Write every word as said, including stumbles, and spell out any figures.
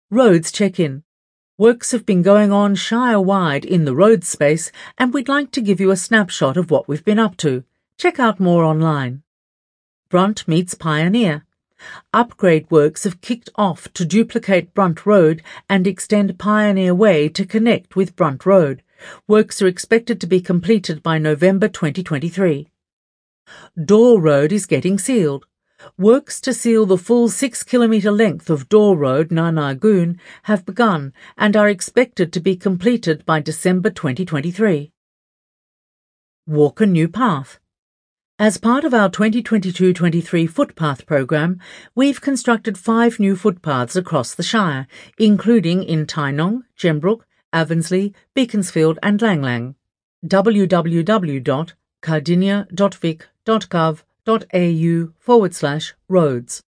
Roads check-in. Works have been going on Shire-wide in the roads space, and we'd like to give you a snapshot of what we've been up to. Check out more online. Brunt meets Pioneer. Upgrade works have kicked off to duplicate Brunt Road and extend Pioneer Way to connect with Brunt Road. Works are expected to be completed by November twenty twenty-three. Dore Road is getting sealed. Works to seal the full six kilometre length of Dore Road, Nanagoon, have begun and are expected to be completed by December twenty twenty-three. Walk a new path. As part of our twenty twenty-two twenty-three footpath programme, we've constructed five new footpaths across the Shire, including in Tynong, Gembrook, Avensley, Beaconsfield and Lang Lang. w w w dot cardinia dot vic dot gov dot a u forward slash roads